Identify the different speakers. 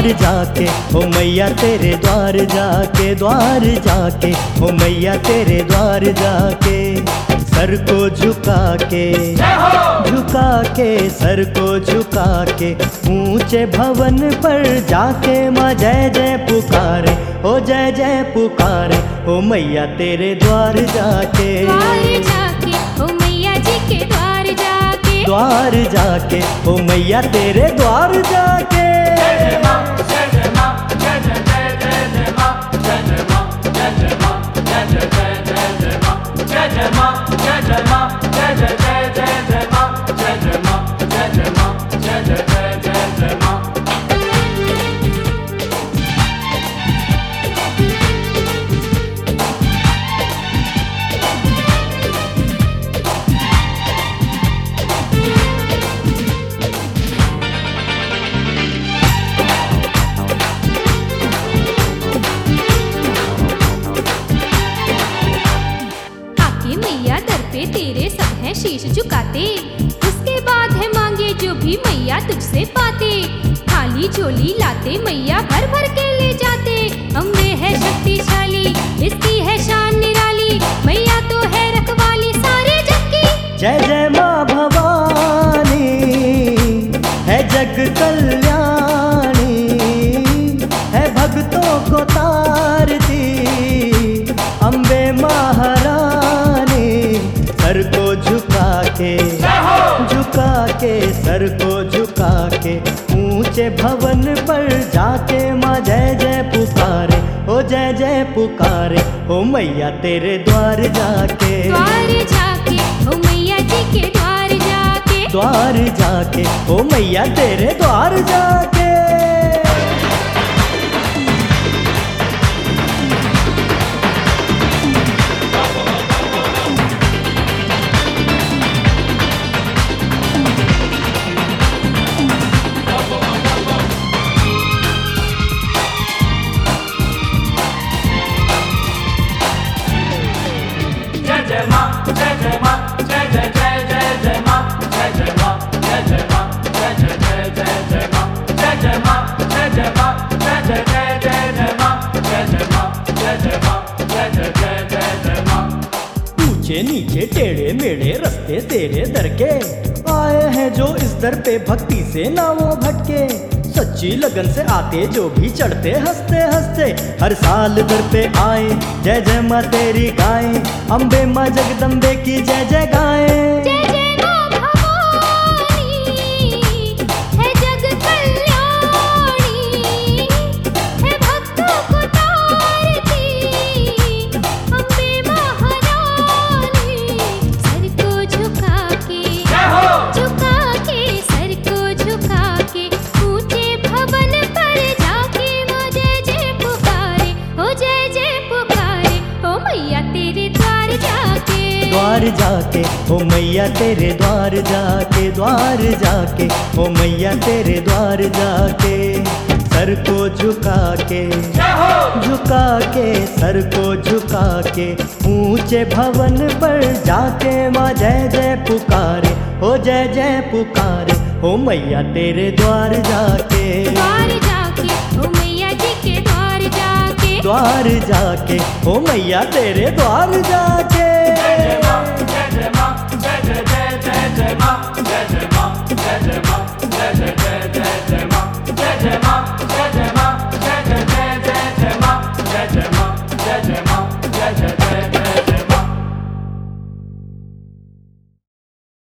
Speaker 1: जाके ओ मैया तेरे द्वार जाके, द्वार जाके ओ मैया तेरे द्वार जाके। सर को झुका के, झुका के, सर को झुका के ऊंचे भवन पर जाके माँ जय जय पुकारे, ओ जय जय पुकारे ओ मैया तेरे द्वार जाके।
Speaker 2: द्वार जाके ओ मैया जी के द्वार जाके,
Speaker 1: द्वार जाके ओ मैया तेरे द्वार जाके।
Speaker 3: जय मां जय जय मां जय जय जय जय जय मां जय जय मां जय जय मां जय जय जय जय जय मां जय जय मां जय जय मां जय जय जय जय जय मां जय जय मां जय जय मां जय जय जय जय जय मां।
Speaker 2: मैया दर पे तेरे सब हैं शीश झुकाते, उसके बाद है मांगे जो भी मैया तुझसे पाते। थाली झोली लाते मैया भर भर के ले जाते, अम्बे है शक्तिशाली इसकी है शान निराली, मैया तो है रखवाली सारे जग की।
Speaker 1: जय जय माँ भवानी है जग कल्याणी, है भक्तों को तारती अम्बे महारानी। सर को झुका के, झुका के, सर को झुका के ऊंचे भवन पर जाके माँ जय जय पुकारे, ओ जय जय पुकारे ओ मैया तेरे द्वार जाके।
Speaker 2: द्वार जाके ओ मैया जी के द्वार जाके,
Speaker 1: द्वार जाके ओ मैया तेरे द्वार जाके।
Speaker 3: जय मां जय जय मां जय जय जय जय जय मां जय जय मां जय जय मां जय जय जय जय जय मां जय जय मां जय जय मां जय जय जय जय जय मां जय जय मां जय जय मां जय जय जय जय जय मां।
Speaker 1: ऊंचे नीचे टेढ़े मेढ़े रास्ते तेरे दर के, आए हैं जो इस दर पे भक्ति से ना वो भटके। सच्ची लगन से आते जो भी चढ़ते हंसते हंसते, हर साल दर पे आए जय जय माँ तेरी गाएं, अम्बे माँ जगदम्बे की जय जय गाएं।
Speaker 2: जय जय माँ भवानी है जग कल्याणी, है भक्तों को तारती अम्बे महारानी। सर को झुका के, झुका के, सर को झुका के ऊंचे भवन पर जाके माँ जय जय पुकारे, ओ जय जय पुकारे ओ मैया तेरे द्वार जाके।
Speaker 1: द्वार जाके ओ मैया तेरे द्वार जाके, द्वार जाके ओ मैया तेरे द्वार जाके। सर को झुका के, झुका के, सर को झुका के ऊंचे भवन पर जाके माँ जय जय पुकारे, ओ जय जय पुकारे ओ मैया तेरे द्वार जाके।
Speaker 2: द्वार जाके ओ मैया जी के द्वार जाके,
Speaker 1: द्वार जाके ओ मैया तेरे द्वार जाके।
Speaker 3: जय जय मां जय जय मां जय जय जय जय जय मां